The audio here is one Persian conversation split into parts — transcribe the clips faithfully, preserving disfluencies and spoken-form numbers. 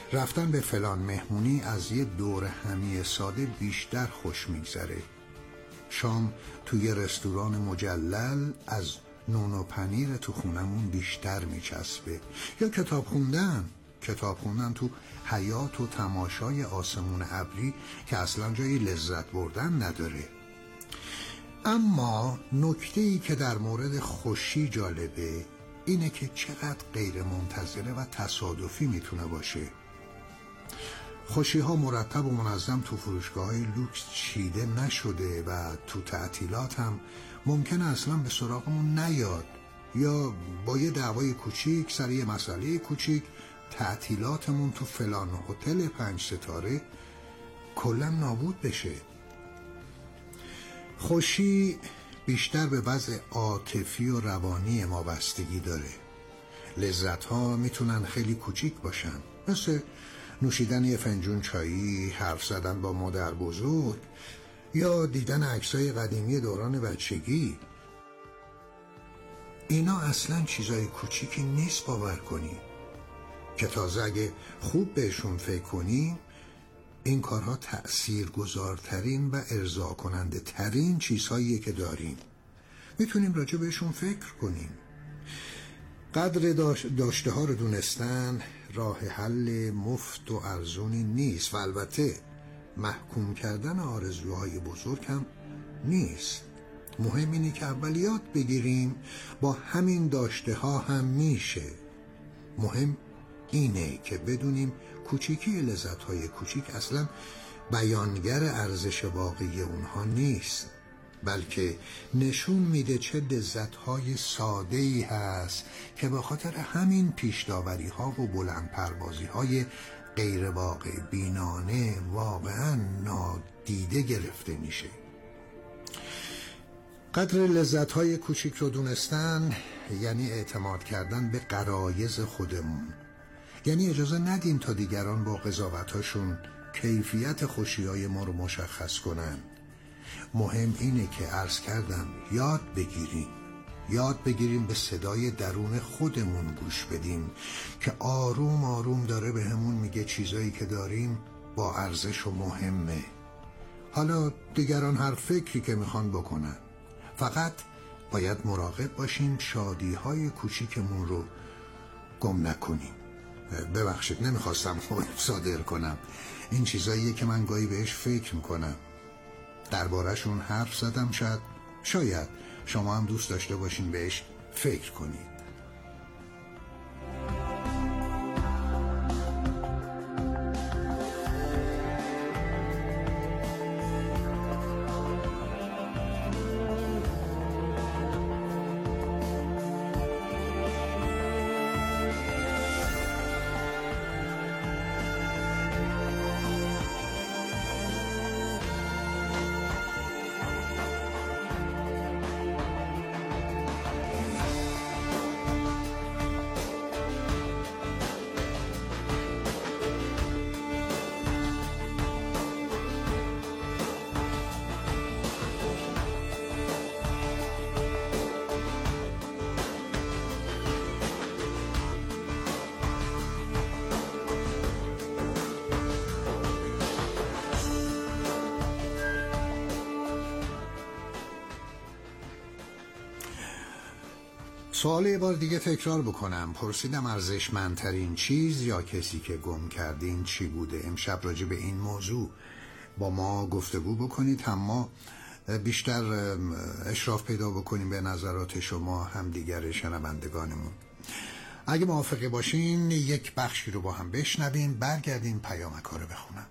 رفتن به فلان مهمونی از یه دور همی ساده بیشتر خوش میگذره. شام توی رستوران مجلل از نون و پنیر تو خونمون بیشتر میچسبه. یا کتاب خوندن کتاب خوندن تو حیات و تماشای آسمون ابری که اصلا جای لذت بردن نداره. اما نکته‌ای که در مورد خوشی جالبه اینه که چقدر غیر منتظره و تصادفی میتونه باشه. خوشی ها مرتب و منظم تو فروشگاه های لوکس چیده نشده و تو تعطیلات هم ممکنه اصلا به سراغمون نیاد، یا با یه دعوای کوچیک سر یه مسئله کوچیک تعطیلاتمون تو فلان هتل پنج ستاره کلا نابود بشه. خوشی بیشتر به وضع عاطفی و روانی ما بستگی داره. لذت ها میتونن خیلی کوچیک باشن، مثل نوشیدن یه فنجون چایی، حرف زدن با مادر بزرگ یا دیدن عکسای قدیمی دوران بچگی. اینا اصلا چیزای کوچیکی نیست باور کنی، که تازه اگه خوب بهشون فکر کنیم این کارها تأثیر گذارترین و ارضا کننده ترین چیزهاییه که داریم. میتونیم راجع بهشون فکر کنیم. قدر داشته ها رو دونستن راه حل مفت و ارزونی نیست و البته محکوم کردن آرزوهای بزرگ هم نیست. مهم اینه که اول یاد بگیریم با همین داشته ها هم میشه. مهم اینه که بدونیم کوچیکی لذت های کوچیک اصلا بیانگر ارزش واقعی اونها نیست، بلکه نشون میده چه لذت های ساده ای هست که به خاطر همین پیش داوری ها و بلند پروازی های غیر واقع بینانه واقعا نادیده گرفته میشه. قدر لذت های کوچیک رو دونستن یعنی اعتماد کردن به غرایز خودمون، یعنی اجازه ندیم تا دیگران با قضاوتاشون کیفیت خوشی‌های ما رو مشخص کنن. مهم اینه که عرض کردم یاد بگیریم یاد بگیریم به صدای درون خودمون گوش بدیم که آروم آروم داره به همون میگه چیزایی که داریم با ارزش و مهمه. حالا دیگران هر فکری که میخوان بکنن، فقط باید مراقب باشیم شادی‌های کوچیکمون رو گم نکنیم. ببخشید نمیخواستم خود صادر کنم، این چیزاییه که من گاهی بهش فکر میکنم، درباره‌شون حرف زدم. شاید شاید شما هم دوست داشته باشین بهش فکر کنید. سوال یه بار دیگه تکرار بکنم. پرسیدم ارزشمندترین چیز یا کسی که گم کردین چی بوده؟ امشب راجع به این موضوع با ما گفتگو بکنید، هم ما بیشتر اشراف پیدا بکنیم به نظرات شما هم دیگر شنوندگانمون. اگه موافقه باشین یک بخشی رو با هم بشنویم، برگردیم پیامک‌ها رو بخونم.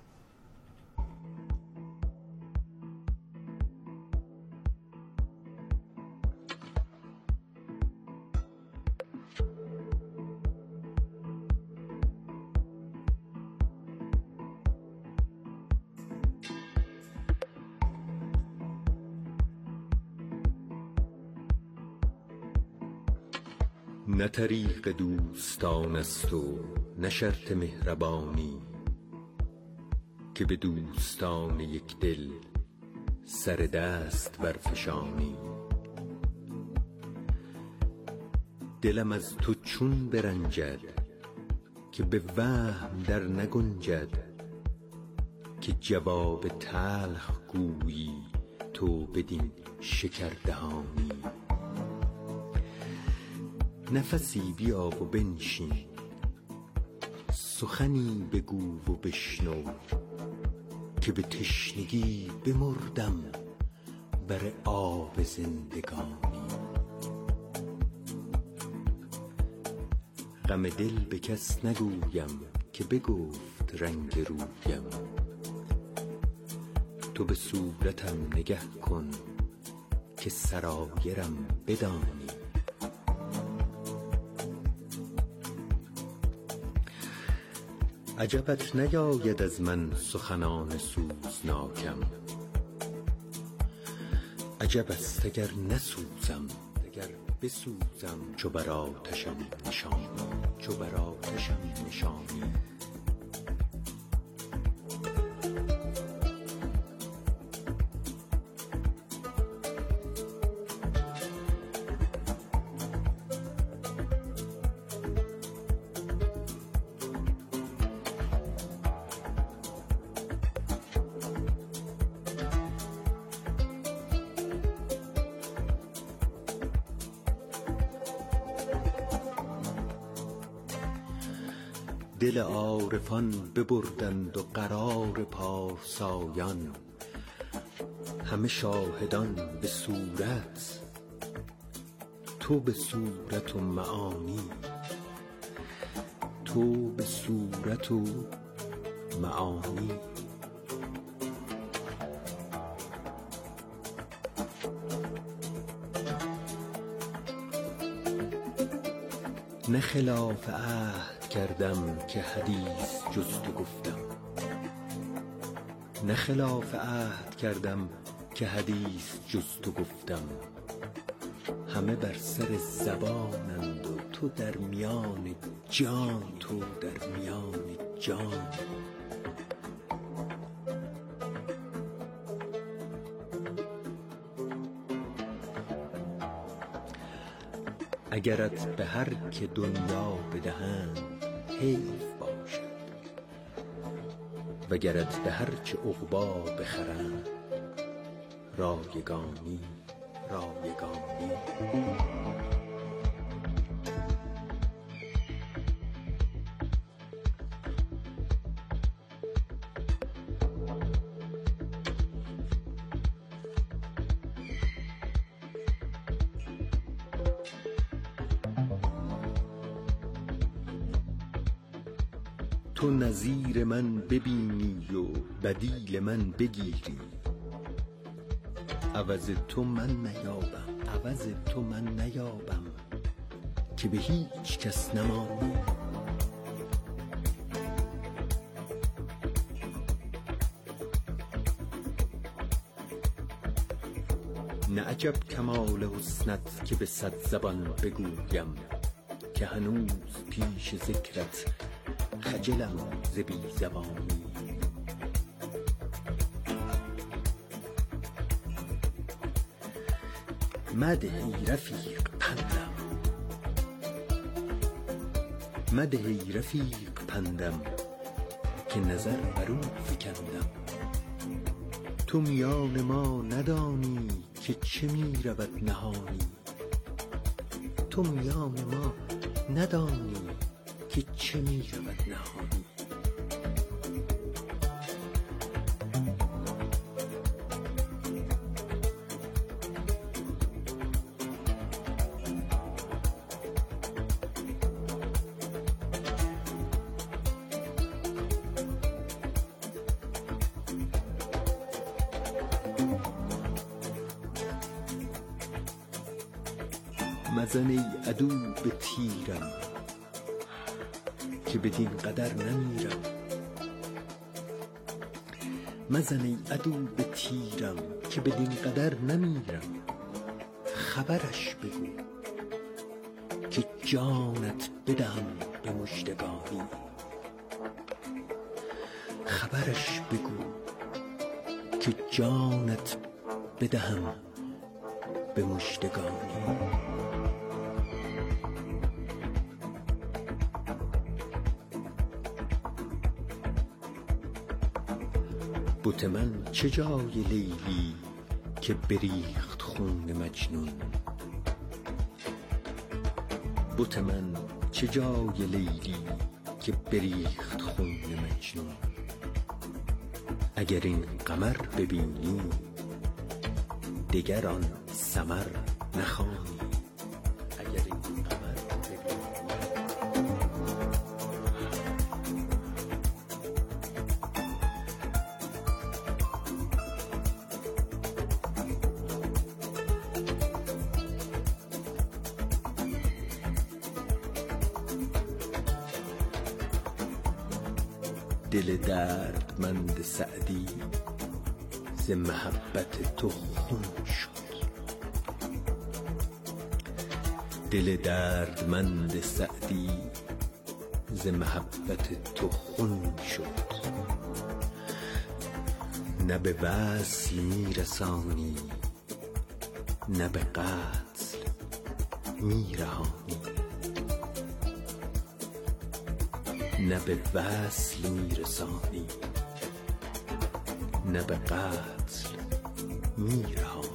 نه طریق دوستان است و نه شرط مهربانی، که به دوستان یک دل سر دست برفشانی. دلم از تو چون برنجد که به وهم در نگنجد که جواب تلخ گویی تو بدین شکردهانی. نفسی بیا و بنشین، سخنی بگو و بشنو که به تشنگی بمردم بر آب زندگانی. غم دل به کس نگویم که بگفت رنگ رویم، تو به صورتم نگه کن که سرایرم بدانی. عجبت نیاید از من سخنان سوزناکم، عجب است اگر نسوزم اگر بسوزم چو بر آتشم نشانی، چو بر آتشم نشانی. دل عارفان ببردند و قرار پارسایان، همه شاهدان به صورت تو به صورت و معانی، تو به صورت و معانی. نه خلاف عهد کردم که حدیث جز تو گفتم، نه خلاف عهد کردم که حدیث جز تو گفتم. همه بر سر زبانند و تو در میان جان، تو در میان جان. اگرت به هر که دنیا بدهند حیف باشد، وگرت به هر چه عقبا بخرند رایگانی، رایگانی. تو نظیر من ببینی و بدیل من بگیری، عوض تو من نیابم، عوض تو من نیابم که به هیچ کس نمانی. نه عجب کمال حسنت که به صد زبان بگویم، که هنوز پیش ذکرت خجلم ز بی زبانی. مده ای رفیق پندم، مده ای رفیق پندم که نظر بر او فکندم. تو میان ما ندانی که چه می رود نهانی، تو میان ما ندانی که چه می رود نهانی. مزن ای عدو به تیرم که بدین قدر نمیرم، مزن ای عدو به تیرم که بدین قدر نمیرم. خبرش بگو که جانت بدهم به مژدگانی، خبرش بگو که جانت بدهم به مژدگانی. بت من چه جای لیلی که بریخت خون مجنون؟ بت من چه جای لیلی که بریخت خون مجنون؟ اگر این قمر ببینی دگر آن ثمر نخوانی. اگر این قمر ببینی دل دردمند سعدی ز محبت تو خون شد. دل دردمند سعدی ز محبت تو خون شد. نه به وصل میرسانی نه به قتل میرهانی. نه به وصل میرسانی نه به قتل میرهانی.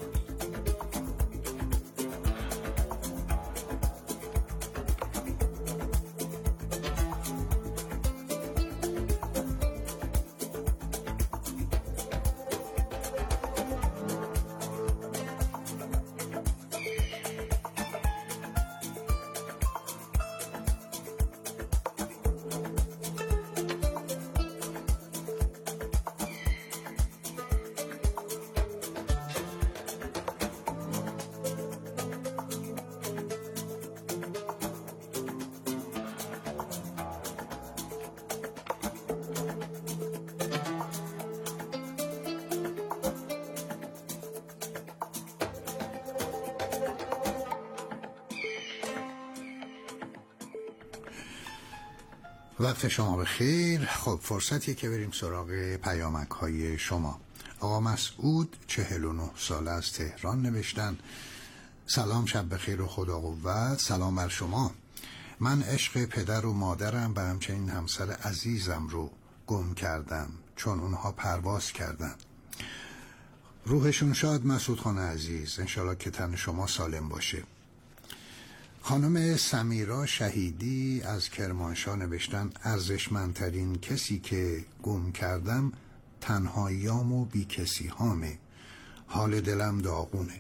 وقت شما بخیر. خب فرصتیه که بریم سراغ پیامک های شما. آقا مسعود چهل و نه ساله از تهران نوشتن: سلام، شب بخیر و خدا قوت. سلام بر شما. من عشق پدر و مادرم و همچنین همسر عزیزم رو گم کردم چون اونها پرواز کردن. روحشون شاد مسعود خان عزیز، انشالله که تن شما سالم باشه. خانم سمیرا شهیدی از کرمانشاه نوشتن: ارزشمندترین کسی که گم کردم تنهاییام و بی کسی هامه، حال دلم داغونه.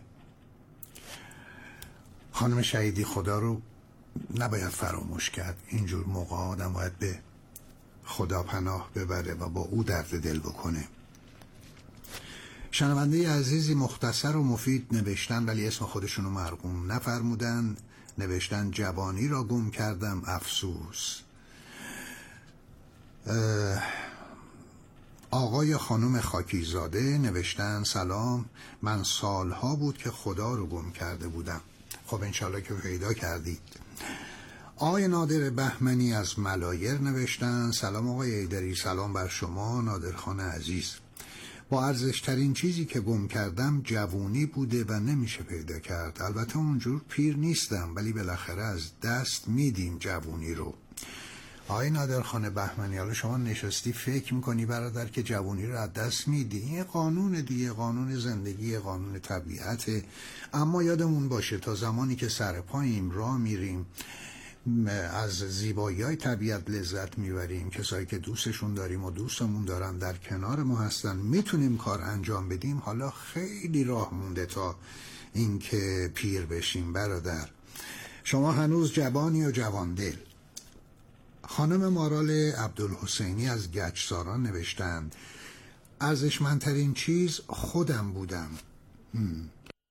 خانم شهیدی، خدا رو نباید فراموش کرد. اینجور موقع آدم باید به خدا پناه ببره و با او درد دل بکنه. شنونده عزیزی مختصر و مفید نوشتن ولی اسم خودشونو مرقوم نفرمودن. نوشتن: جوانی را گم کردم افسوس. آقای خانم خاکیزاده نوشتن: سلام، من سالها بود که خدا رو گم کرده بودم. خب انشالله که پیدا کردید. آقای نادر بهمنی از ملایر نوشتن: سلام آقای ایدری، سلام بر شما نادرخان عزیز. با ارزشترین چیزی که گم کردم جوونی بوده و نمیشه پیدا کرد. البته اونجور پیر نیستم ولی بالاخره از دست میدیم جوونی رو. آقای نادرخان بهمنی، حالا شما نشستی فکر میکنی برادر که جوونی رو از دست میدی؟ این قانون دیگه، قانون زندگی، قانون طبیعته. اما یادمون باشه تا زمانی که سر پاییم راه میریم، از زیبایی های طبیعت لذت میبریم، کسایی که دوستشون داریم و دوستمون دارن در کنار ما هستن، میتونیم کار انجام بدیم. حالا خیلی راه مونده تا اینکه پیر بشیم برادر. شما هنوز جوانی و جوان دل. خانم مارال عبدالحسینی از گچساران نوشتند: ارزشمندترین چیز خودم بودم. هم.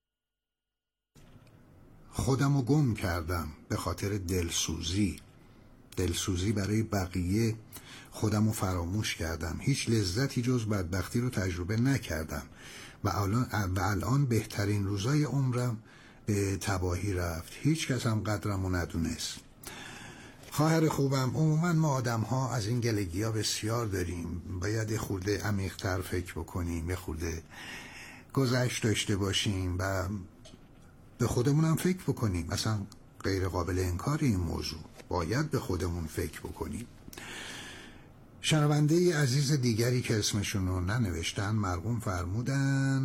خودم رو گم کردم به خاطر دلسوزی. دلسوزی برای بقیه. خودم رو فراموش کردم. هیچ لذتی جز بدبختی رو تجربه نکردم و الان, و الان بهترین روزای عمرم به تباهی رفت. هیچ کس هم قدرم رو ندونست. خواهر خوبم، عموما ما آدم ها از این گلگی ها بسیار داریم. باید یه خورده عمیق‌تر فکر بکنیم، یه خورده گذشت داشته باشیم و به خودمون هم فکر بکنیم. اصلا غیر قابل انکار این موضوع. باید به خودمون فکر بکنیم. شنونده عزیز دیگری که اسمشون رو ننوشتن مرحوم فرمودن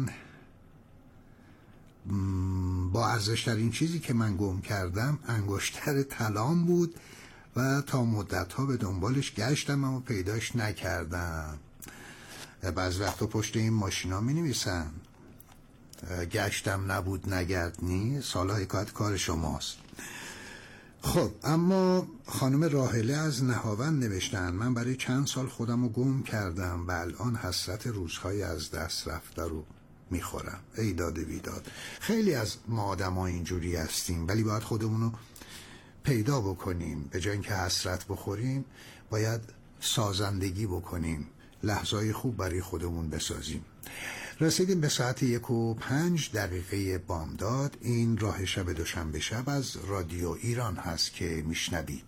با ارزشترین چیزی که من گم کردم انگشتر طلام بود و تا مدت‌ها به دنبالش گشتم اما پیداش نکردم. بعض وقتا پشت این ماشینا می نویسن گشتم نبود نگردنی، سالا حکایت کار شماست. خب اما خانم راحله از نهاوند نوشتن من برای چند سال خودم رو گم کردم و الان حسرت روزهای از دست رفته رو میخورم. ای داد بیداد. خیلی از ما آدم ها اینجوری هستیم، ولی باید خودمون رو پیدا بکنیم. به جای اینکه حسرت بخوریم باید سازندگی بکنیم، لحظای خوب برای خودمون بسازیم. رسیدیم به ساعت یک و پنج دقیقه بامداد. این راه شب دوشنبه شب از رادیو ایران هست که میشنوید.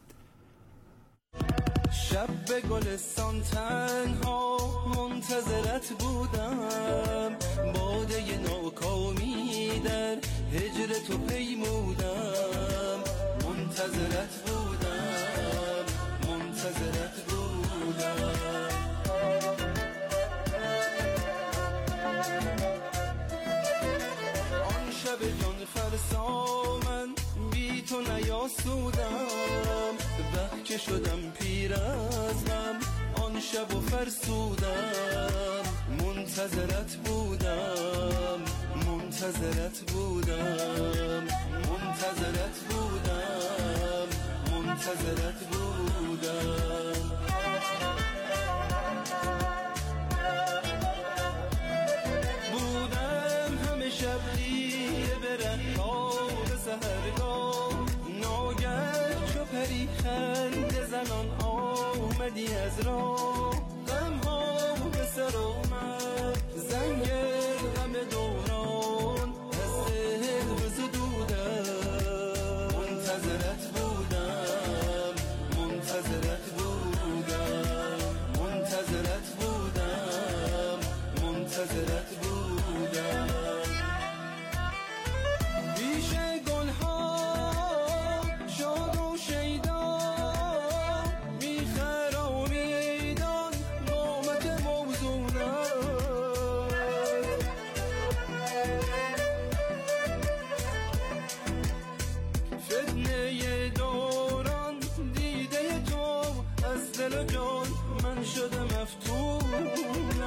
شب به گلستان تنها منتظرت بودم، باده ناکامی در هجر تو پیمودم. منتظرت بودم منتظرت بودم. آن شب جان فرسا من بی تو نیاسودم، به که شدم پیر از غم آن شب و فرسودم. منتظرت بودم منتظرت بودم منتظرت بودم منتظرت بودم. بودم همه شب خیره به ره‌ها به سحرگاه، ناگه چو پری خنده زنان آمدی از راه. غم ها به سر آمد زنگل غم دوران، از دل بزدودم. منتظرت بودم منتظرت بودم منتظرت بودم منتظرت بودم. پیش گلها شاد و شیدا میخرامیدان نامت موزونت. فتنه دوران دیده تو از دل و جان من شده مفتونت.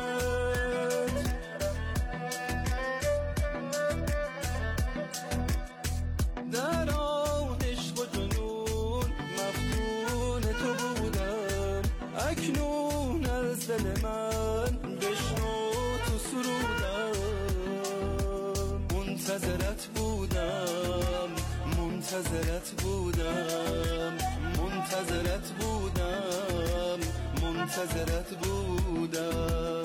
در آن عشق و جنون مفتون تو بودم، اکنون از دل من بشنو تو سرودم. منتظرت بودم منتظرت بودم منتظرت بودم منتظرت بودم.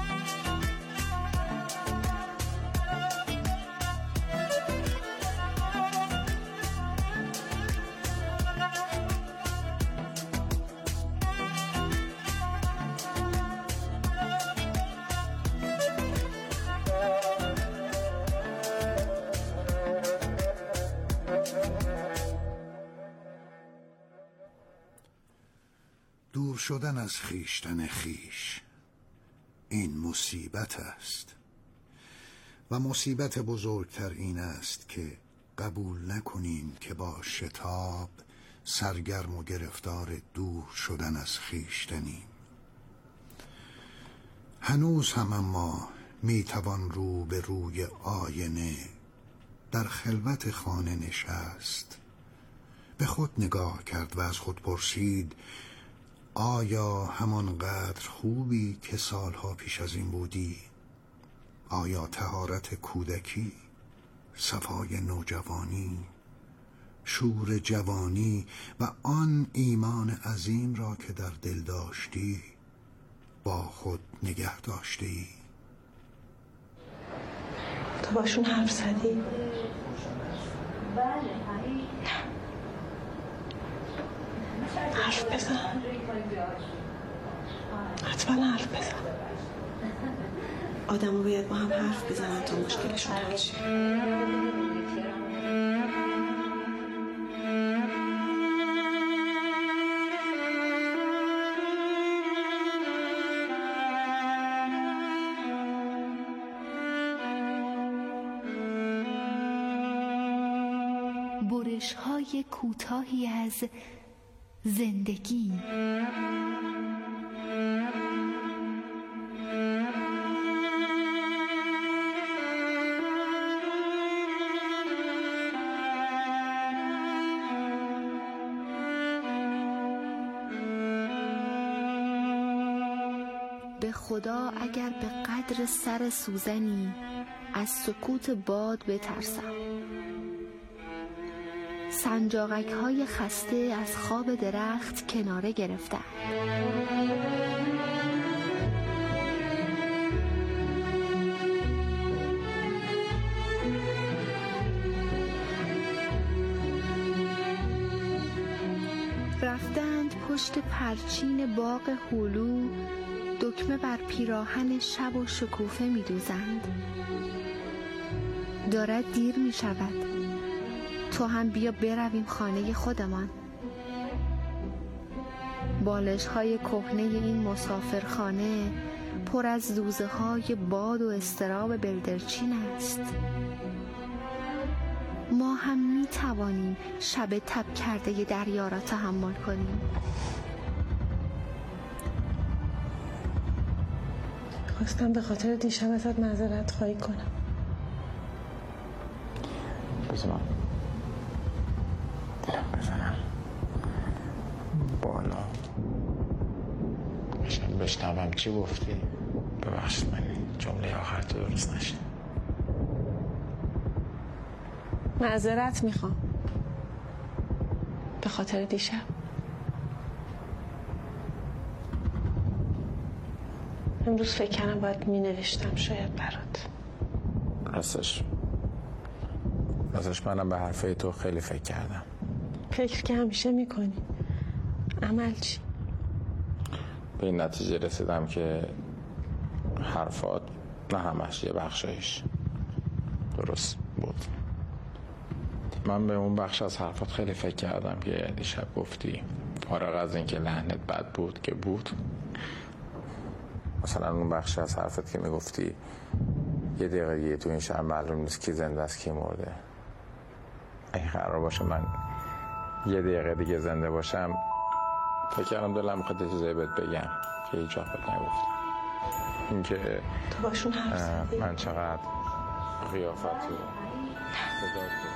دور شدن از خیشتن خیش این مصیبت است و مصیبت بزرگتر این است که قبول نکنیم که با شتاب سرگرم و گرفتار دور شدن از خیشتنیم. هنوز هم اما میتوان رو به روی آینه در خلوت خانه نشست، به خود نگاه کرد و از خود پرسید آیا همانقدر خوبی که سالها پیش از این بودی؟ آیا طهارت کودکی، صفای نوجوانی، شور جوانی و آن ایمان عظیم را که در دل داشتی با خود نگه داشتی؟ تو باشون حرف زدی؟ حرف بزن، حتما حرف بزن. آدم رو باید با هم حرف بزنن تا مشکلشون حل شه. برش‌های کوتاهی از زندگی. به خدا اگر به قدر سر سوزنی از سکوت باد بترسم، سنجاقک های خسته از خواب درخت کناره گرفتند. رفتند پشت پرچین باغ هلو، دکمه بر پیراهن شب و شکوفه می دوزند. دارد دیر می شود، تو هم بیا برویم خانه خودمان. بالش های کهنه این مسافرخانه پر از دوزه های باد و اضطراب بلدرچین است. ما هم می توانیم شب تب کرده دریا را تحمل کنیم. خواستم به خاطر دیشب ازت معذرت خواهی کنم. بذار دلم بزنم بالا بشم بشنوم چی گفتی. ببخشید من جمله آخر تو درست نشد. معذرت میخوام به خاطر دیشب. امروز فکر کنم باید می نوشتم شاید برات. راستش راستش منم به حرفای تو خیلی فکر کردم. فکر که همیشه میکنی، عمل چی؟ به این نتیجه رسیدم که حرفات نه همش یه بخشایش درست بود. من به اون بخش از حرفات خیلی فکر کردم که دیشب گفتی، فارغ از این که لحنت بد بود که بود. مثلا اون بخش از حرفت که میگفتی یه دقیقه دیگه تو این شهر معلوم نیست کی زنده است کی مرده. اگه قرار باشه من یه دقیقه دیگه زنده باشم، فکر کردم دلم میخواد یه چیزایی بهت بگم که هیچ وقت نگفتم. این که تو باشون حرف زدی؟ من چقدر قیافت رو صدا تو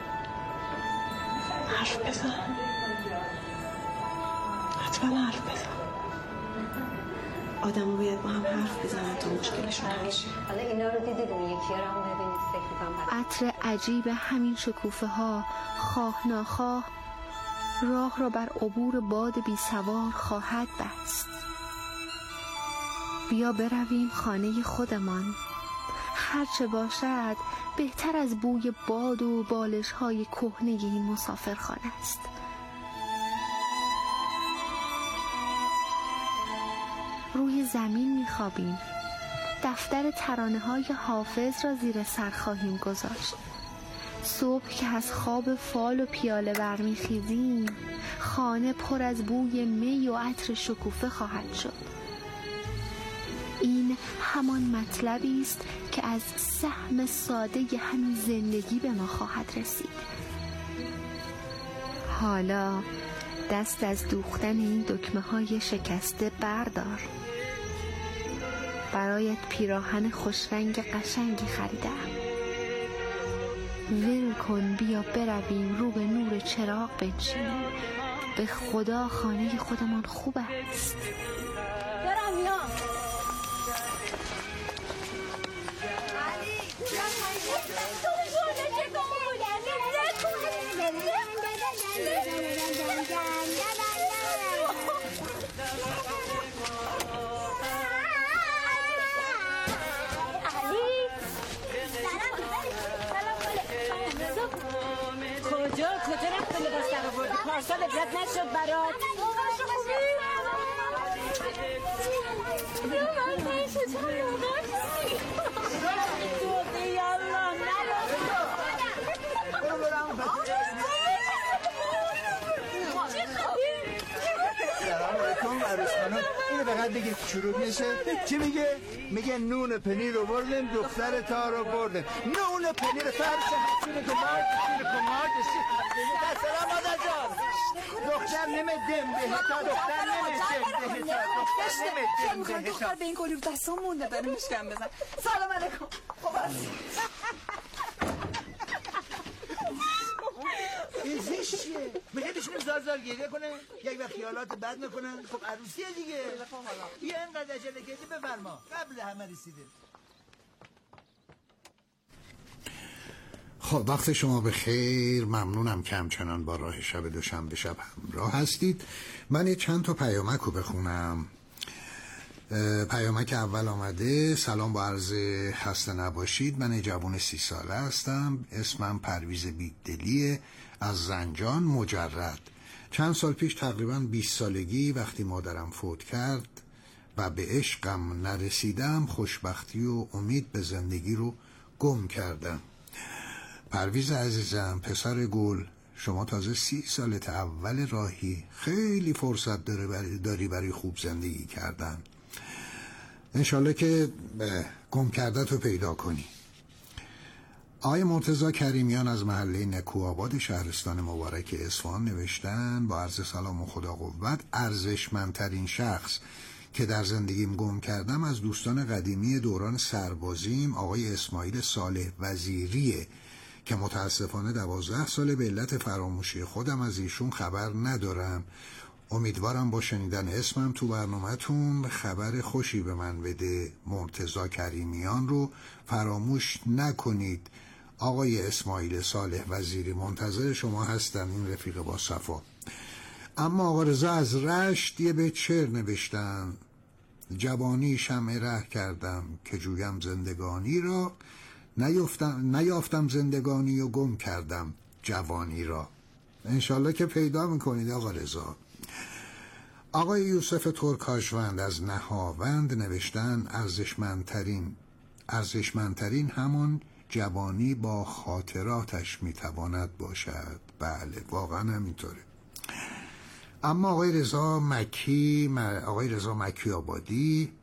حرف بزن، حتما حرف بزن. آدم رو باید با هم حرف بزنن تا مشکلشون حل شه. حالا اینا رو دیدید اون یکی رو هم ببینید فکر می‌کنم عطر عجیب همین شکوفه ها خواه ناخواه راه را بر عبور باد بی سوار خواهد بست. بیا برویم خانه خودمان. هرچه باشد بهتر از بوی باد و بالش های کهنه این مسافرخانه است. روی زمین می‌خوابیم. دفتر ترانه‌های حافظ را زیر سر خواهیم گذاشت. صبح که از خواب فال و پیاله برمیخیزیم، خانه پر از بوی می و عطر شکوفه خواهد شد. این همان مطلبی است که از سهم ساده همین زندگی به ما خواهد رسید. حالا دست از دوختن این دکمه های شکسته بردار. برایت پیراهن خوشرنگ قشنگی خریدم. ول کن بیا برویم رو به نور چراغ بنشینیم. به خدا خانه خودمان خوب است. دارم میام. کجا کجا رفت لباس در آوردی؟ پارسال ابرت نشد برات؟ سلام علیکم عروس خانم. اینو فقط بگی میگه چروک میشه؟ چی میگه؟ میگه نون پنیر رو بردیم دختر تا رو بردیم. نون پنیر فرش حسین کمار حسین کمار سلام مادر جان. دختر نمیدیم بهتا دختر نمیدیم بهتا دختر نمیدیم بهتا. دختر به این کلیوف دستان مونده بریم مشکم بزن. سلام علیکم. خوب است. این زشت چیه؟ میگه بشونیم زار زار گریه کنه یک وقت خیالات بد میکنن. خب عروسیه دیگه. بیا اینقدر عجله کردی بفرما قبل همه رسیدیم. خب وقت شما به خیر. ممنونم که همچنان با راه شب دوشنبه شب همراه هستید. من یه چند تا پیامک رو بخونم. پیامک اول آمده: سلام، با عرض خسته نباشید. من جوان سی ساله هستم. اسمم پرویز بیگدلیه، از زنجان، مجرد. چند سال پیش تقریبا بیست سالگی وقتی مادرم فوت کرد و به عشقم نرسیدم، خوشبختی و امید به زندگی رو گم کردم. پرویز عزیزم، پسر گل، شما تازه سی سالت اول راهی، خیلی فرصت داره برای داری برای خوب زندگی کردن. انشالله که گم کردت رو پیدا کنی. آقای مرتضی کریمیان از محله نکوآباد شهرستان مبارک اصفهان نوشتن: با عرض سلام و خدا قوت. ارزشمندترین شخص که در زندگیم گم کردم از دوستان قدیمی دوران سربازیم آقای اسماعیل صالح وزیریه که متاسفانه دوازده سال به علت فراموشی خودم از ایشون خبر ندارم. امیدوارم با شنیدن اسمم تو برنامه‌تون خبر خوشی به من بده. مرتضی کریمیان رو فراموش نکنید. آقای اسماعیل صالح وزیری، منتظر شما هستم. این رفیق با صفا. اما آقا رضا از رشت یه بیت شعر نوشتن: جوانی شمع ره کردم که جویم زندگانی را، نیافتم نیافتم زندگانی و گم کردم جوانی را. انشالله که پیدا میکنید آقا رضا. آقای یوسف ترکاشوند از نهاوند نوشتن: ارزشمندترین ارزشمندترین همون جوانی با خاطراتش میتواند باشد. بله واقعا همینطوره. اما آقای رضا مکی آقای رضا مکی آبادی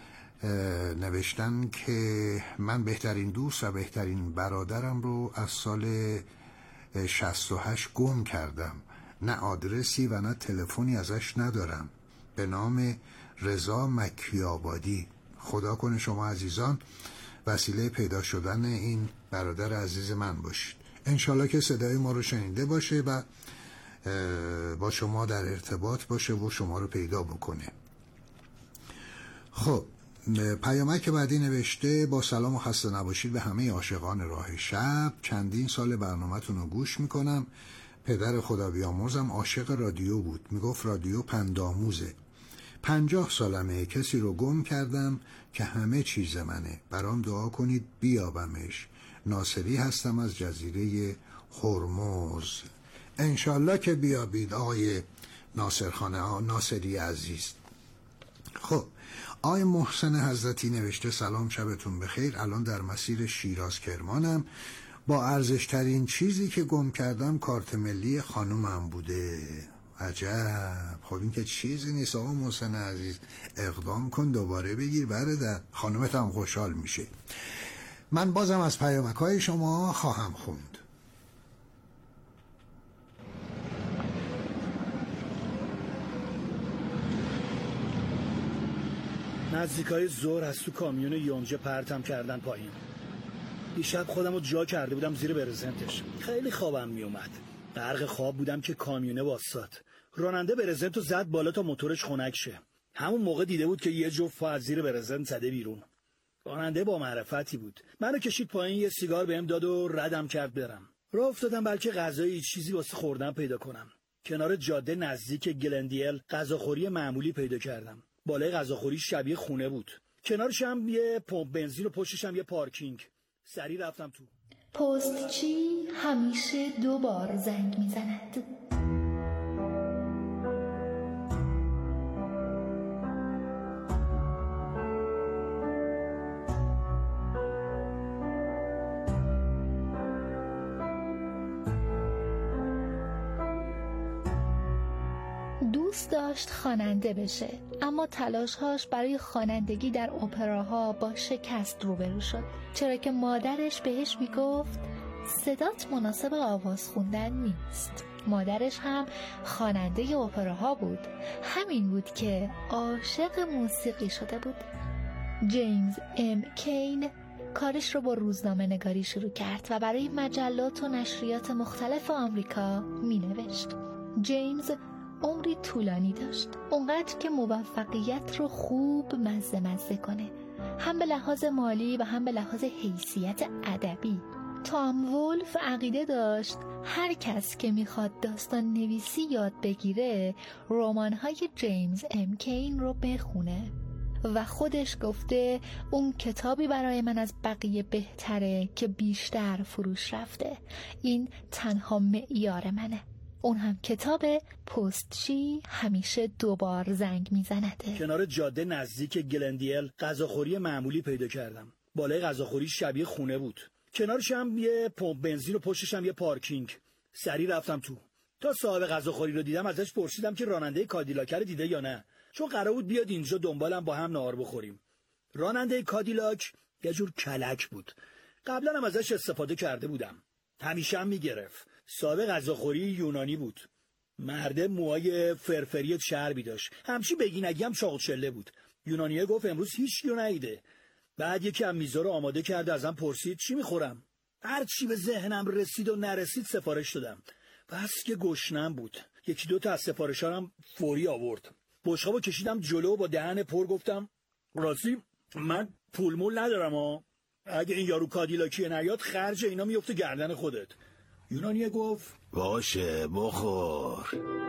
نوشتن که من بهترین دوست و بهترین برادرم رو از سال شصت و هشت گم کردم. نه آدرسی و نه تلفنی ازش ندارم. به نام رضا مکی آبادی. خدا کنه شما عزیزان وسیله پیدا شدن این برادر عزیز من باشید. انشالله که صدای ما رو شنیده باشه و با شما در ارتباط باشه و شما رو پیدا بکنه. خب پیامک بعدی نوشته: با سلام و خسته نباشید به همه عاشقان راه شب. چندین سال برنامه‌تون رو گوش میکنم. پدر خدا بیامرزم عاشق رادیو بود. میگفت رادیو پندآموزه. پنجاه سالمه. کسی رو گم کردم که همه چیز منه. برام دعا کنید بیابمش. ناصری هستم از جزیره هرمز. انشالله که بیابید آقای ناصرخانه ناصری عزیز. خب آقای محسن حضرتی نوشته: سلام، شبتون بخیر. الان در مسیر شیراز کرمانم. با ارزشترین چیزی که گم کردم کارت ملی خانومم بوده. عجب. خب این که چیزی نیست آقا محسن عزیز. اقدام کن دوباره بگیر برادر. خانومت هم خوشحال میشه. من بازم از پیامک‌های شما خواهم خوند. نزدیکای ظهر از تو کامیون یونجه پرتم کردن پایین. دیشب خودم رو جا کرده بودم زیر برزنتش. خیلی خوابم میومد. غرق خواب بودم که کامیونه واساد. راننده برزنتو زد بالا تا موتورش خنک شه. همون موقع دیده بود که یه جفت پا از زیر برزنت زده بیرون. راننده با معرفتی بود. منو کشید پایین، یه سیگار بهم داد و ردم کرد برم. راه افتادم بلکه غذایی چیزی واسه خوردن پیدا کنم. کنار جاده نزدیک گلندیل غذاخوری معمولی پیدا کردم. بالای غذاخوری شبیه خونه بود. کنارش هم یه پمپ بنزین و پشتش هم یه پارکینگ. سریع رفتم تو. پستچی همیشه دو بار زنگ میزند. دوست داشت خواننده بشه، اما تلاش‌هاش برای خوانندگی در اپراها با شکست روبرو شد، چرا که مادرش بهش میگفت صدات مناسب آواز خوندن نیست. مادرش هم خواننده اپراها بود. همین بود که عاشق موسیقی شده بود. جیمز ام کین کارش رو با روزنامه نگاری شروع کرد و برای مجلات و نشریات مختلف آمریکا می نوشت. جیمز عمری طولانی داشت، اونقدر که موفقیت رو خوب مزه مزه کنه، هم به لحاظ مالی و هم به لحاظ حیثیت ادبی. تام وولف عقیده داشت هر کس که میخواد داستان نویسی یاد بگیره رمان‌های جیمز ام کین رو بخونه و خودش گفته اون کتابی برای من از بقیه بهتره که بیشتر فروش رفته. این تنها معیار منه. اون هم کتاب پستچی همیشه دوبار زنگ میزنده. کنار جاده نزدیک گلندیل غذاخوری معمولی پیدا کردم. بالای غذاخوری شبیه خونه بود. کنارش هم یه پمپ بنزین و پشتش هم یه پارکینگ. سریع رفتم تو. تا صاحب غذاخوری رو دیدم ازش پرسیدم که راننده کادیلاک رو دیده یا نه، چون قرار بود بیاد اینجا دنبالم با هم نهار بخوریم. راننده کادیلاک یه جور کلک بود. قبلا هم ازش استفاده کرده بودم. همیشه هم میگرفت. صاحب غذاخوری یونانی بود. مرده موهای فرفری چربی داشت. همچی بگینگی هم چاقچله بود. یونانیه گفت امروز هیچ کیو ندیده. بعد یکی هم میزا رو آماده کرد، ازم پرسید چی میخورم. هر چی به ذهنم رسید و نرسید سفارش دادم. بس که گشنم بود. یکی دو تا از سفارشارم فوری آورد. بشقابو کشیدم جلو و با دهن پر گفتم راستی من پول مول ندارم ها. اگه این یارو کادیلاکی نیاد خرج اینا میفته گردن خودت. یونانیه گفت باشه بخور.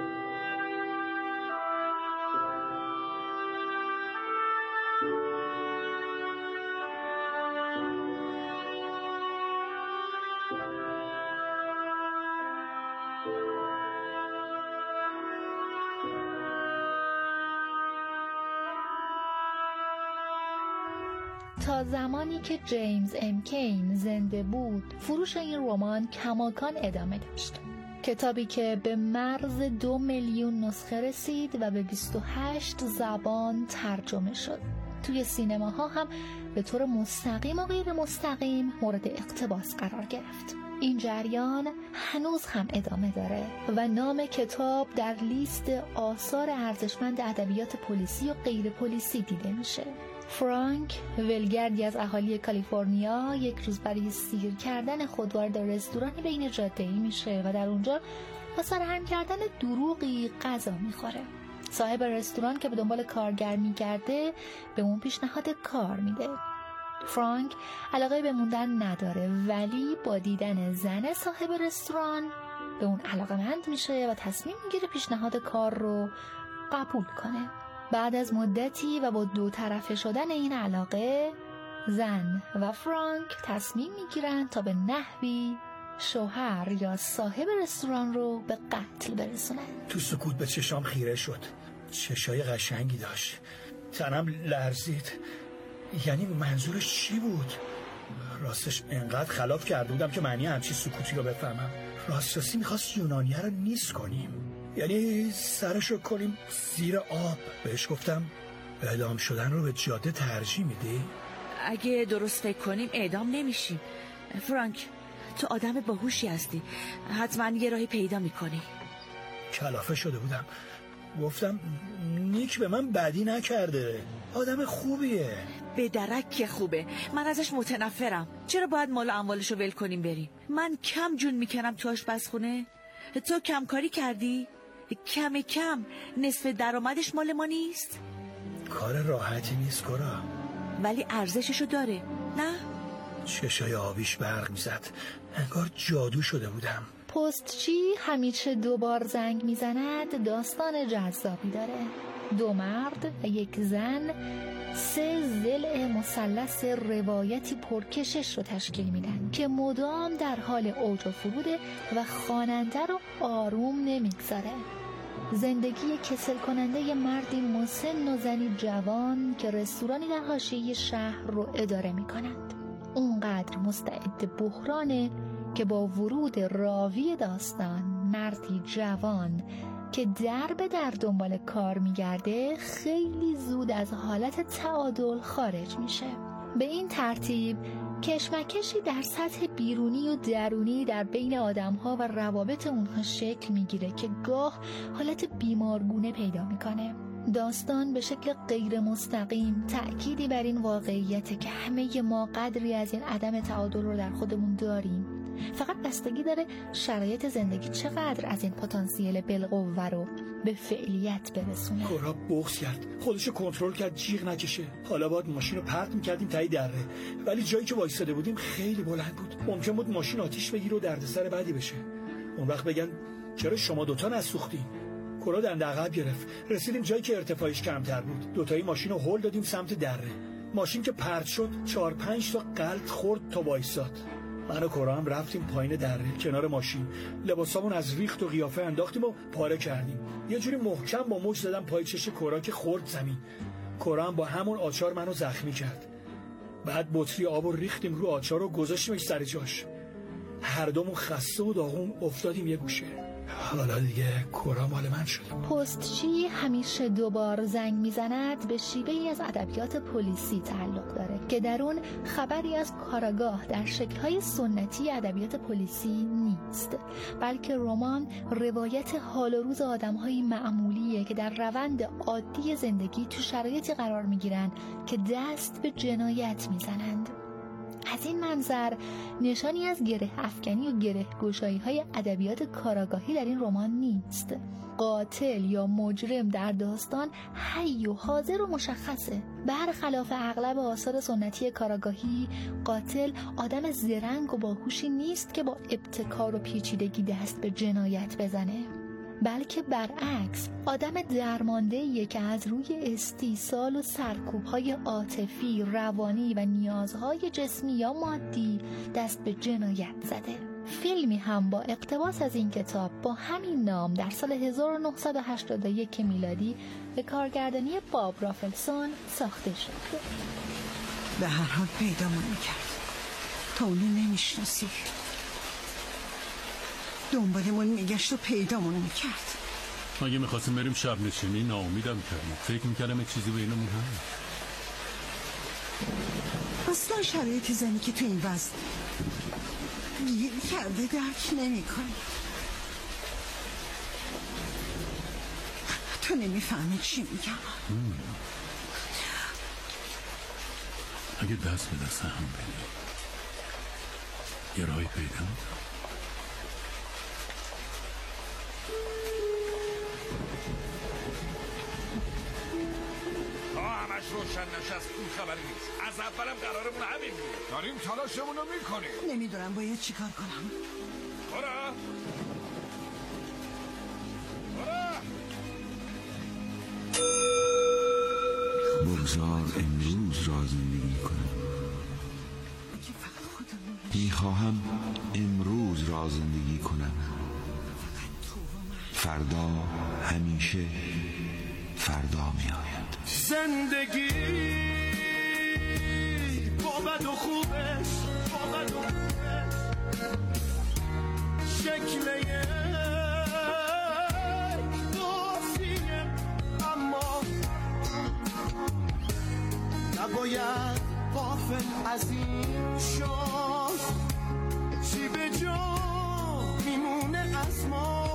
تا زمانی که جیمز ام کین زنده بود فروش این رمان کماکان ادامه داشت. کتابی که به مرز دو میلیون نسخه رسید و به بیست و هشت زبان ترجمه شد. توی سینماها هم به طور مستقیم و غیر مستقیم مورد اقتباس قرار گرفت. این جریان هنوز هم ادامه داره و نام کتاب در لیست آثار ارزشمند ادبیات پلیسی و غیر پلیسی دیده میشه. فرانک، ولگردی از اهالی کالیفرنیا، یک روز برای سیر کردن خود وارد رستورانی بین جاده‌ای میشه و در اونجا با سرهم کردن دروغی غذا میخوره. صاحب رستوران که به دنبال کارگر میگرده به اون پیشنهاد کار میده. فرانک علاقه به موندن نداره ولی با دیدن زن صاحب رستوران به اون علاقه‌مند میشه و تصمیم میگیره پیشنهاد کار رو قبول کنه. بعد از مدتی و با دو طرفه شدن این علاقه، زن و فرانک تصمیم میگیرن تا به نحوی شوهر یا صاحب رستوران رو به قتل برسونن. تو سکوت به چشام خیره شد. چشای قشنگی داشت. تنم لرزید. یعنی منظورش چی بود؟ راستش انقدر خلاف کرده بودم که معنی همچی سکوتی رو بفهمم. راست راستی میخواست یونانیه رو نیست کنیم، یعنی سرشو کنیم زیر آب. بهش گفتم اعدام شدن رو به جاده ترجیح میدی؟ اگه درست فکر کنیم اعدام نمیشیم. فرانک تو آدم باهوشی هستی، حتما یه راهی پیدا میکنی. کلافه شده بودم. گفتم نیک به من بدی نکرده، آدم خوبیه. به درک که خوبه، من ازش متنفرم. چرا باید مال و اموالشو ول کنیم بریم؟ من کم جون میکنم تو آشپزخونه؟ تو کم کاری کردی؟ کم کم نصف درآمدش مال ما نیست؟ کار راحتی نیست گرا، ولی ارزششو داره نه؟ چشای آبیش برق میزد، انگار جادو شده بودم. پستچی همیشه دوبار زنگ میزند داستان جذابی داره. دو مرد و یک زن سه ضلع مثلث روایتی پرکشش رو تشکیل میدن که مدام در حال اوج و فروده و خواننده رو آروم نمیگذاره. زندگی کسل کننده مردی مسن و زنی جوان که رستورانی در حاشیه شهر رو اداره میکنند. اونقدر مستعد بحرانه که با ورود راوی داستان، مردی جوان که در به در دنبال کار میگرده خیلی زود از حالت تعادل خارج میشه. به این ترتیب کشمکشی در سطح بیرونی و درونی در بین آدم‌ها و روابط اونها شکل میگیره که گاه حالت بیمارگونه پیدا میکنه. داستان به شکل غیر مستقیم تأکیدی بر این واقعیته که همه ما قدری از این عدم تعادل رو در خودمون داریم. فقط بستگی داره شرایط زندگی چقدر از این پتانسیل بالقوه رو به فعلیت برسونه. کورا بغض کرد، خودشو کنترل کرد جیغ نکشه. حالا باید ماشین رو پرت میکردیم تایی دره، ولی جایی که وایساده بودیم خیلی بلند بود، ممکن بود ماشین آتیش بگیره و دردسر بعدی بشه. اون وقت بگن چرا شما دوتا نسوختی؟ کورا دنده عقب گرفت. رسیدیم جایی که ارتفاعش کمتر بود، دوتایی ماشین رو هل دادیم سمت دره. ماشین که پرت شد چهار پنج تا غلط خورد تا وایساد. من و کورا هم رفتیم پایین دره کنار ماشین، لباسامون از ریخت و قیافه انداختیم و پاره کردیم. یه جوری محکم با مچ زدم پای چش کورا که خورد زمین. کورا هم با همون آچار منو زخمی کرد. بعد بطری آب رو ریختیم رو آچار و گذاشتیمش سر جاش. هر دومون خسته و داغون افتادیم یه گوشه. حالا دیگه کورا مال من شد. پستچی همیشه دوبار زنگ میزند به شیوهی از ادبیات پلیسی تعلق داره که در اون خبری از کاراگاه در شکل‌های سنتی ادبیات پلیسی نیست، بلکه رمان روایت حال و روز آدم‌های معمولیه که در روند عادی زندگی تو شرایطی قرار میگیرن که دست به جنایت میزنند. از این منظر نشانی از گره افکنی و گره گشایی های ادبیات کاراگاهی در این رمان نیست. قاتل یا مجرم در داستان حی و حاضر و مشخصه. برخلاف اغلب آثار سنتی کاراگاهی، قاتل آدم زرنگ و باهوشی نیست که با ابتکار و پیچیدگی دست به جنایت بزنه، بلکه برعکس آدم درمانده‌ایه که از روی استیصال و سرکوب‌های عاطفی، روانی و نیازهای جسمی یا مادی دست به جنایت زده. فیلمی هم با اقتباس از این کتاب با همین نام در سال هزار و نهصد و هشتاد و یک میلادی به کارگردانی باب رافلسون ساخته شد. به هر حال پیدامون میکرد، تا اونو نمیشناسی. دنبالمون میگشت و پیدامون میکرد. اگه میخواستیم بریم شب نشینی ناامیدم کردیم. فکر میکردم یه چیزی بینمون هست. اصلا شرایط زنی که تو این وضع گیر کرده درک نمی کنی. تو نمیفهمی چی میگم. اگه دست به دست هم بدیم یه راهی پیدا میکنم. همش روشن نشست اون خبری نیست. از اولم قرارمون همین بود. داریم تلاشمون رو میکنیم. نمیدونم باید چی کار کنم. برا برا بگذار امروز را زندگی کنم. میخواهم امروز را زندگی کنم. فردا همیشه فردا میآید. زندگی با بد و خوبش، با بد و خوبش شکل دوستیه، اما نباید غافل از این شد چی به جا میمونه از ما.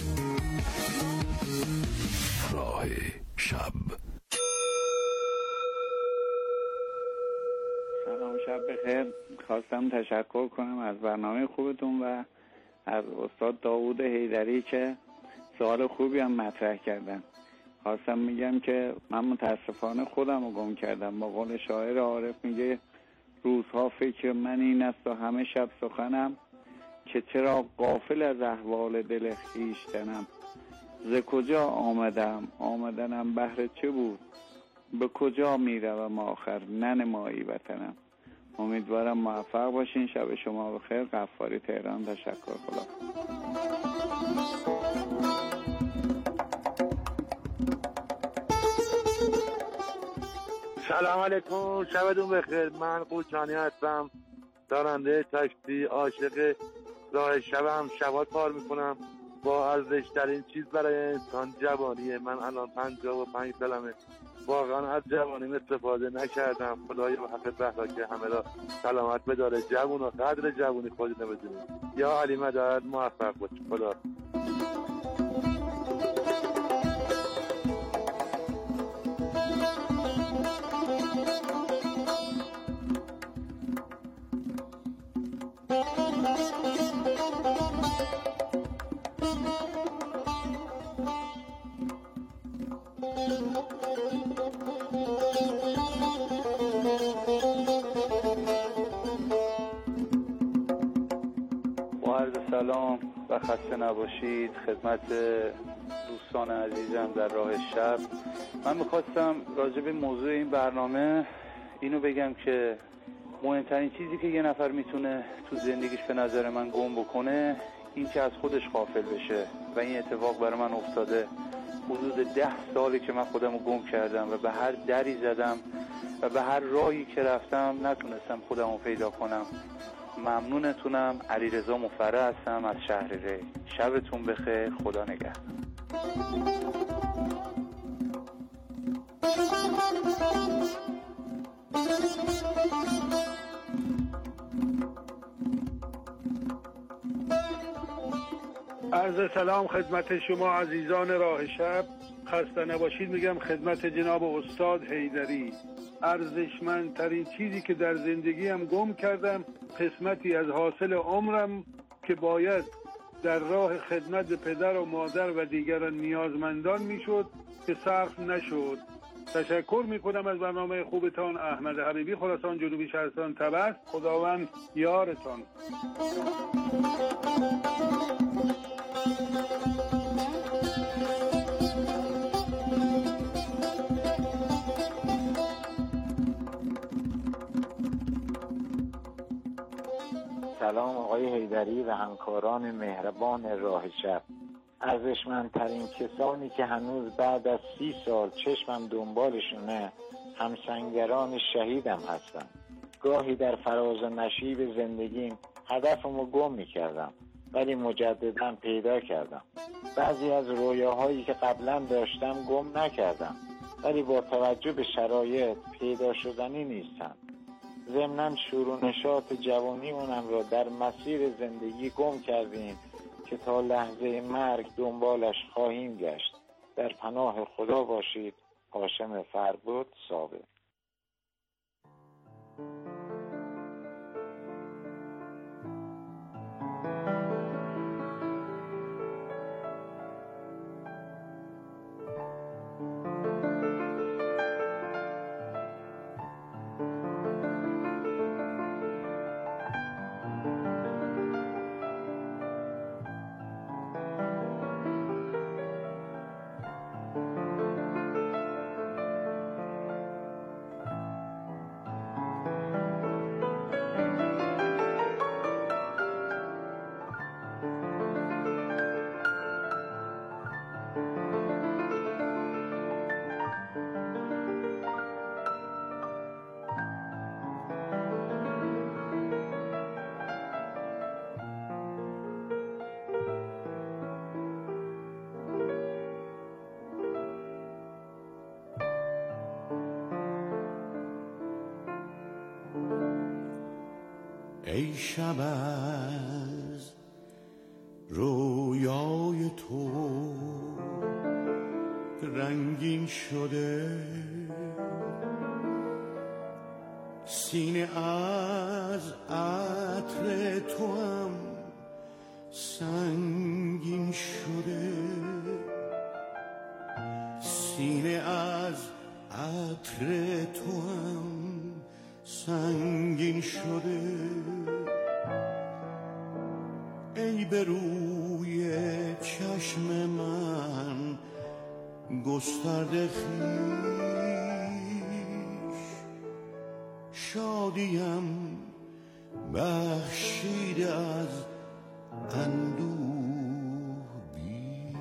راه شب. سلام، شب بخیر. خواستم تشکر کنم از برنامه خوبتون و از استاد داوود حیدری که سوال خوبی هم مطرح کردن. خواستم میگم که من متاسفانه خودم رو گم کردم. با قول شاعر عارف میگه روزها فکر من این است و همه شب سخنم، که چرا غافل از احوال دل خویشتنم. ز کجا آمدم آمدنم بهر چه بود، به کجا میروم آخر ننمایی وطنم. امیدوارم موفق باشین. شب شما بخیر. غفاری تهران. تشکر. خدا. سلام علیکم، شبتون بخیر. من قوچانی هستم، راننده تاکسی، عاشق راه شبم، شبات کار میکنم. با ارزشترین چیز برای انسان جوانیه. من الان پنجاه و پنج سالمه، واقعا از جوانیم استفاده نکردم. خدایا به حق زهرا که همه را سلامت بداره، جوون و قدر جوونی خودت نمیدونی. یا علی مدد، موفق باش. خدا سلام و خسته نباشید خدمت دوستان عزیزم در راه شب. من میخواستم راجع به موضوع این برنامه اینو بگم که مهمترین چیزی که یه نفر میتونه تو زندگیش به نظر من گم بکنه این که از خودش غافل بشه و این اتفاق برای من افتاده. حدود ده سالی که من خودم رو گم کردم و به هر دری زدم و به هر راهی که رفتم نتونستم خودم رو پیدا کنم. ممنونتونم. علیرضا مفرح هستم از شهر ری. شبتون بخیر. خدا نگهدار. عرض سلام خدمت شما عزیزان راه شب. خسته نباشید میگم خدمت جناب استاد حیدری. ارزشمندترین چیزی که در زندگیم گم کردم قسمتی از حاصل عمرم که باید در راه خدمت پدر و مادر و دیگران نیازمندان میشد که صرف نشد. تشکر میکنم از برنامه خوبتان. احمد حبیبی، خراسان جنوبی شهرستان طبس. خداوند یارتان. سلام آقای حیدری و همکاران مهربان راه شب. ارزشمندترین کسانی که هنوز بعد از سی سال چشمم دنبالشونه همسنگران شهیدم هستن. گاهی در فراز و نشیب زندگیم هدفمو گم میکردم ولی مجددا پیدا کردم. بعضی از رویاهایی که قبلا داشتم گم نکردم ولی با توجه به شرایط پیدا شدنی نیستن. ضمناً شور و نشاط جوانی اونم را در مسیر زندگی گم کردیم که تا لحظه مرگ دنبالش خواهیم گشت. در پناه خدا باشید. هاشم فربود، ثابت. ای شب از رویای تو رنگین شده، سینه از عطر تو هم سنگین شده، سینه از عطر تو هم سنگین شده. ای به روی چشم من گسترده خویش، شادیم بخشیده از اندوه بیش.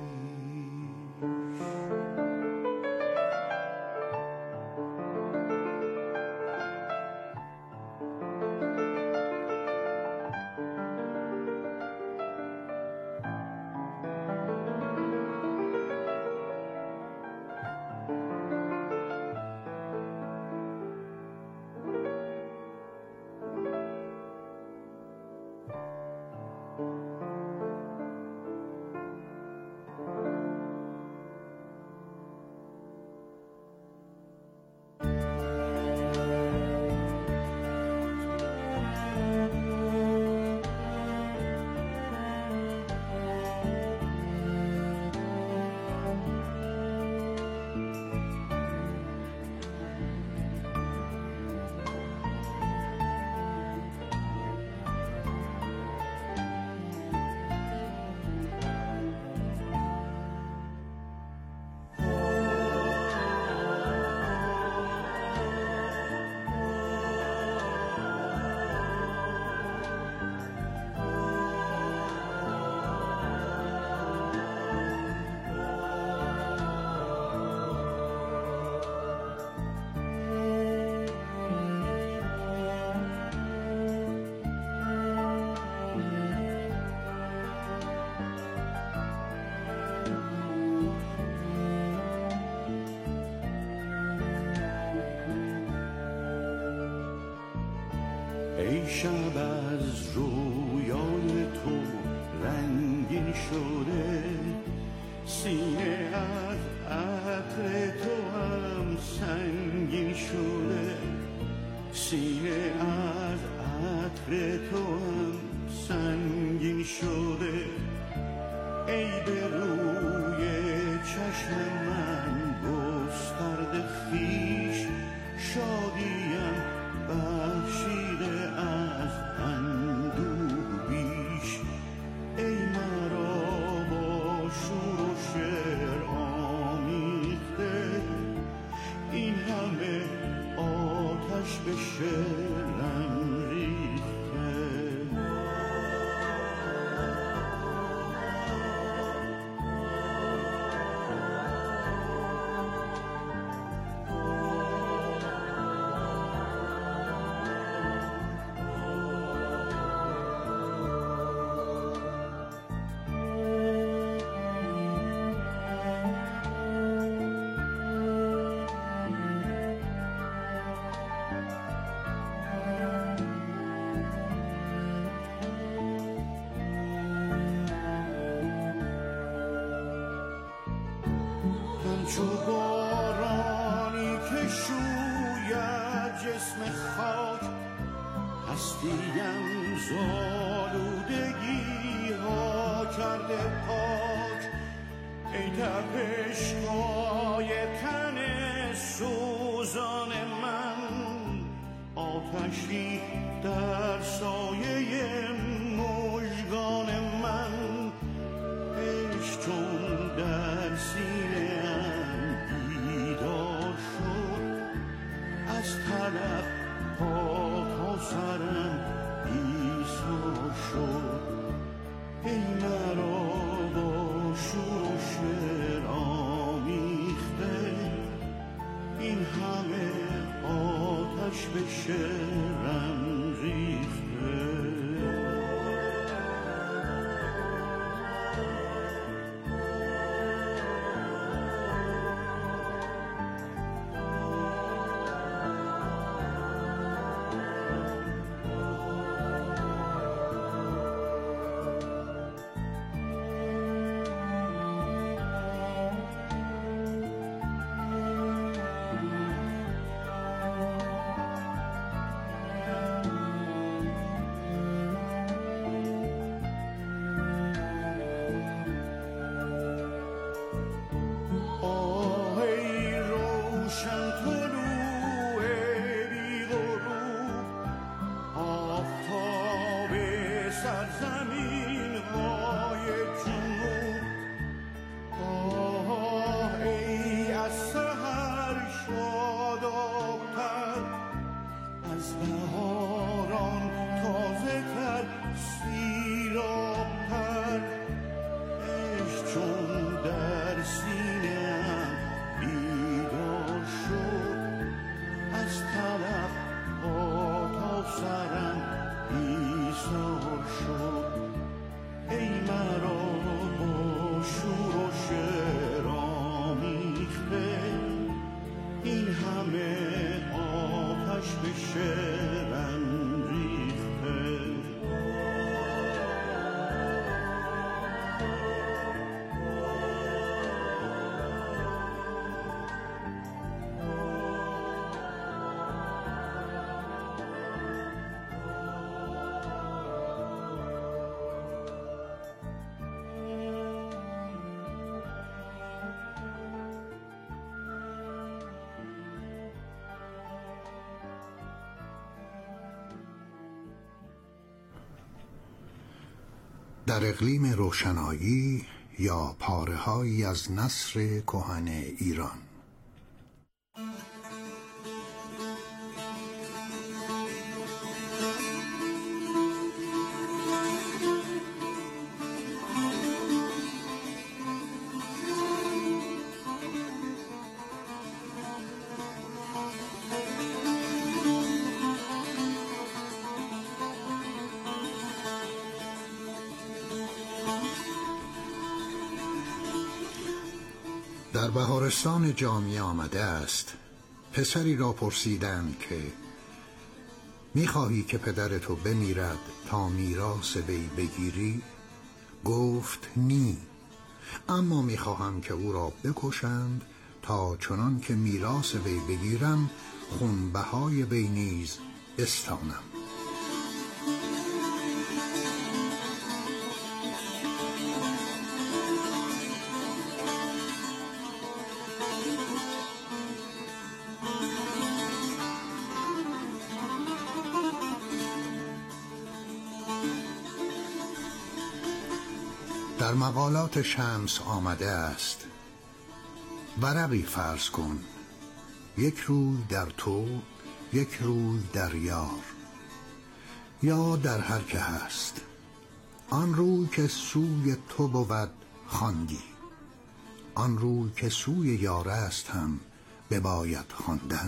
ای شب از رویای تو رنگین شده، سینه از عطر تو هم سنگین شده، سینه از عطر تو هم سنگین شده. ای به روی چشم من گسترده خویش، شادیم بخشیده از اندوه بیش. ای مرا با شور و شعر آمیخته، این همه آتش به شعرم ریخته. چو بارانی که شوید جسم خاک، هستیم زالودگی ها کرده پاک. ای تپش‌های تن سوزان من، آتشی در سایه مژگان من. عشق چون در سینه از طلب پا تا سرم ایثار شد. ای مرا با شور و شعر آمیخته، این همه آتش به شعرم ریخته. در اقلیم روشنایی یا پاره‌هایی از نثر کهن ایران. در بهارستان جامی آمده است. پسری را پرسیدند که میخواهی که پدرتو بمیرد تا میراث وی بگیری؟ گفت نی، اما میخواهم که او را بکشند تا چنان که میراث وی بگیرم خونبهای وی نیز بستانم. در مقالات شمس آمده است: ورقی فرض کن، یک روی در تو، یک روی در یار، یا در هر که هست. آن روی که سوی تو بود خواندی، آن روی که سوی یار است هم بباید خواندن.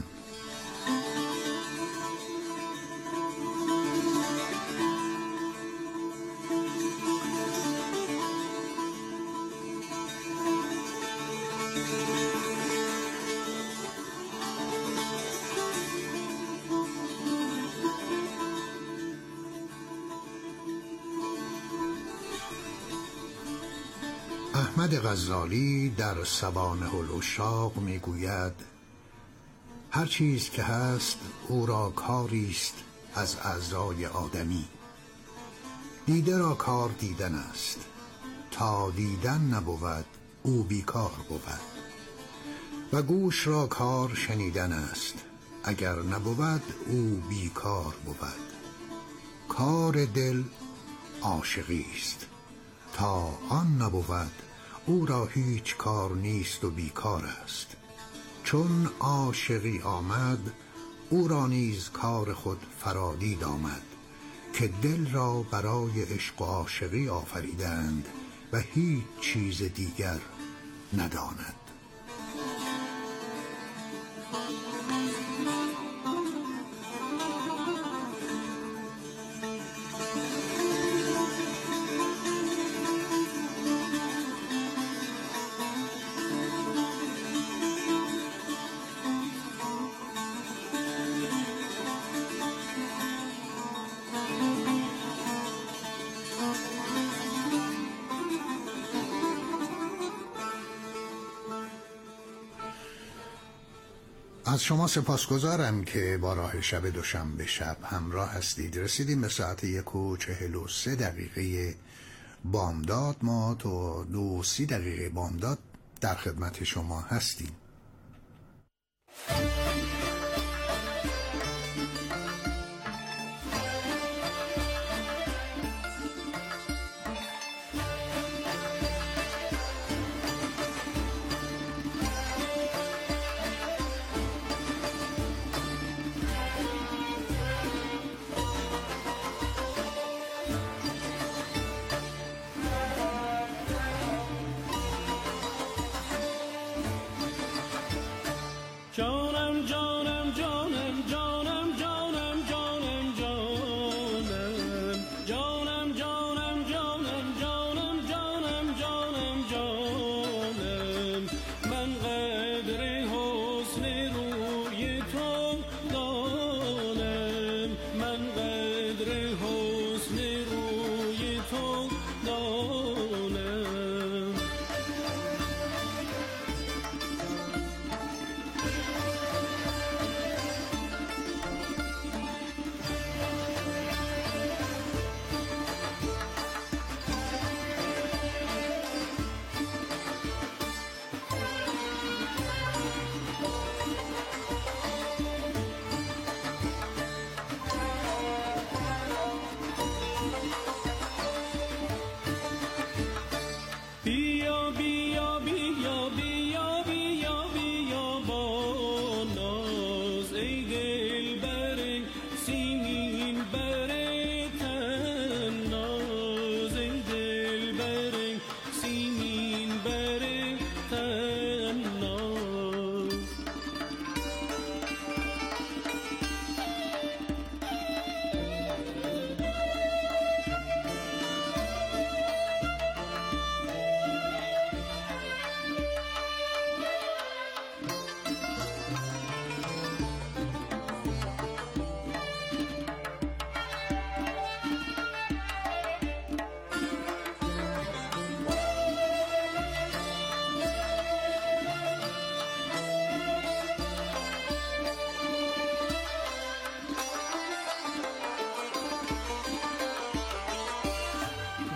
احمد غزالی در سبانح العشاق میگوید: هر چیز که هست او را کاریست از اعضای آدمی. دیده را کار دیدن است، تا دیدن نبود او بیکار بود. و گوش را کار شنیدن است، اگر نبود او بیکار بود. کار دل عاشقی است، تا آن نبود او را هیچ کار نیست و بیکار است. چون عاشقی آمد او را نیز کار خود فرادید آمد، که دل را برای عشق و عاشقی آفریدند و هیچ چیز دیگر نداند. از شما سپاسگزارم که با راه شب دوشنبه شب همراه هستید. رسیدیم به ساعت یک و چهل و سه دقیقه بامداد. ما تا دو سی دقیقه بامداد در خدمت شما هستیم. جانم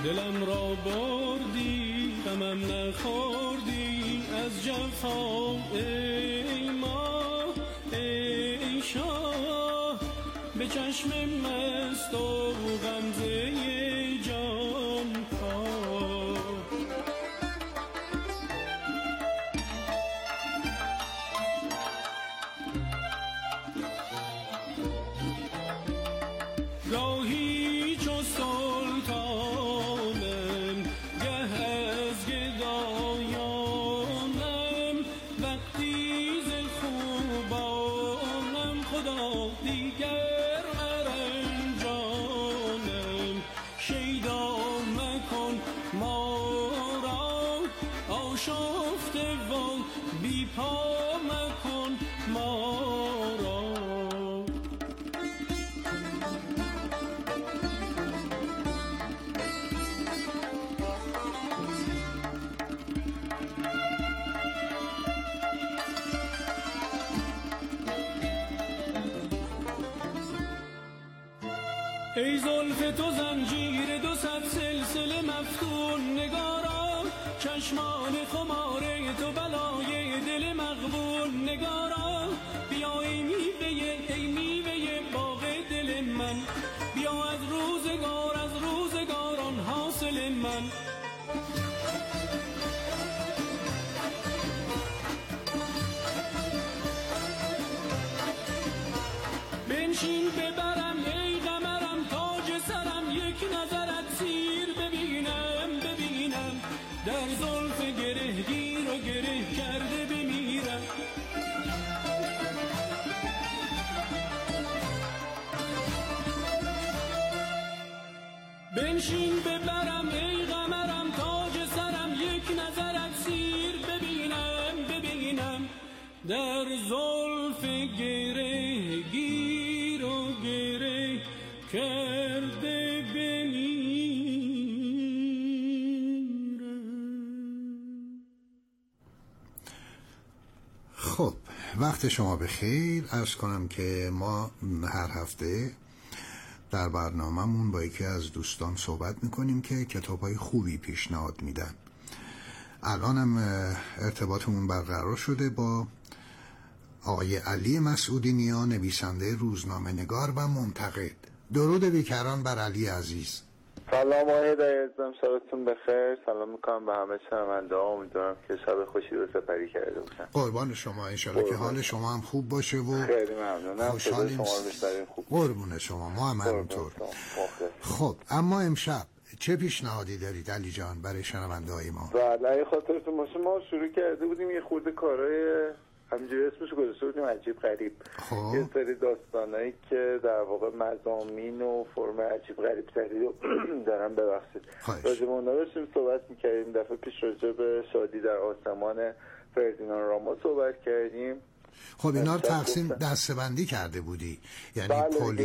دلم را بردی غمم نخوردی از جفا ای ماه ای شاه به چشم مست و غمزه جان پا گاهی چو سلطانم گه از گدایانم وقتی ز خوبانم خدا دیگر مرنجانم شیدا مکن ما را آشفته و بی پا مکن ما را ای زلف تو زنجیر دو صد سلسله مفتون نگارا چشمان خماره تو بلای دل مغبون نگارا بیا ای میوه ای میوه باغ دل من بیا از روزگار از روزگاران حاصل من بنشین ببرم ای قمرم تاج سرم یک نظرت سیر ببینم ببینم در زلف گره گیر و گره کرده بمیرم بنشین ببرم ای قمرم تاج سرم یک نظرت سیر ببینم ببینم در زلف گره گیر و گره کرده بمیرم. خب وقت شما بخیر. عرض کنم که ما هر هفته در برنامه‌مون با یکی از دوستان صحبت میکنیم که کتاب‌های خوبی پیشنهاد میدن. الانم ارتباطمون برقرار شده با آقای علی مسعودی نیا، نویسنده روزنامه نگار و منتقد. درود بیکران بر علی عزیز. سلام آقای عزیزم، شبتون بخیر. سلام میکنم به همه شنونده ها. امیدوارم که شب خوشی رو سپری کرده باشن. قربان شما، انشالله که حال شما هم خوب باشه و خیلی ممنونم. خوشحالیم. شما رو بشنویم خوب. قربون شما، ما هم همینطور. خب اما امشب چه پیشنهادی دارید علی جان برای شنونده های ما؟ بله خاطرتون باشه ما شروع کرده بودیم یه خورده کارهای همینجوری اسمشو گذاشته بودیم عجیب غریب. خب. یه سری داستانایی که در واقع مضامین و فرم عجیب غریب تری رو دارم. ببخشید راجع به اونا داشتیم صحبت میکردیم. دفعه پیش راجع به شادی در آسمان فردیناند راما صحبت کردیم. خب اینا رو تقسیم دسته‌بندی کرده بودی، یعنی بله پلی